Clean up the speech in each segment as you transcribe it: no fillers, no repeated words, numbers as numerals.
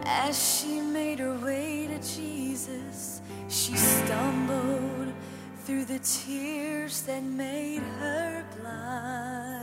As she made her way to Jesus, she stumbled through the tears that made her blind.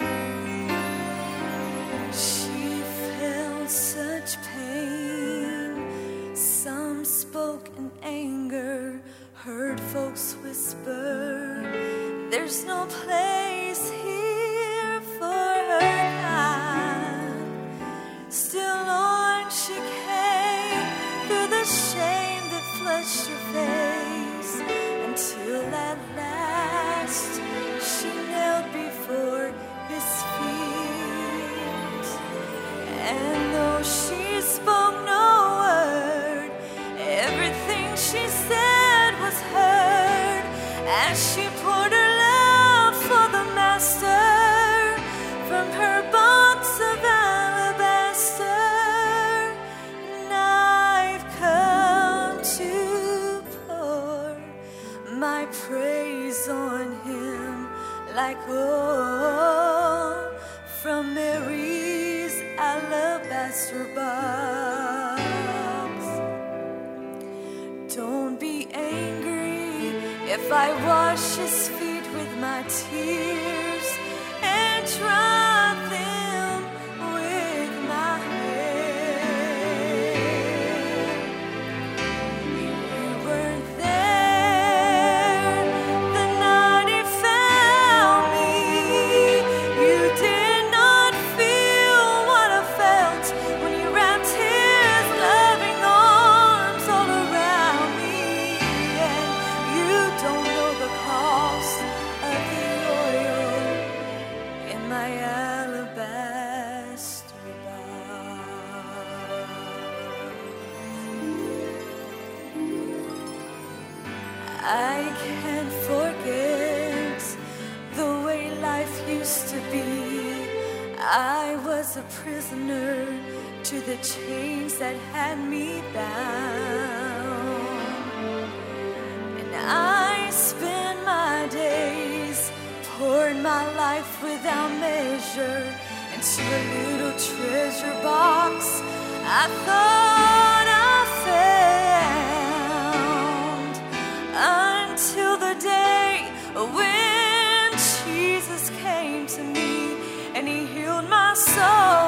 She felt such pain. Some spoke in anger, heard folks whisper, "There's no place here for her kind." Still on she came through the shame that flushed her face, until at last she knelt before his feet. And though she spoke no word, everything she said was heard, as she poured her love for the Master from her box of alabaster. And I've come to pour my praise on him like oil from Mary's alabaster box. Don't be angry if I wash his feet with my tears and dry them with my hair. You weren't there the night he found me. You did not feel what I felt when he wrapped his loving arms all around me. And you don't know the cost of the oil in my alabaster box. I can't forget the way life used to be. I was a prisoner to the chains that had me bound. And I spent my days pouring my life without measure into a little treasure box I thought I found, until the day when Jesus came to me and he healed my soul.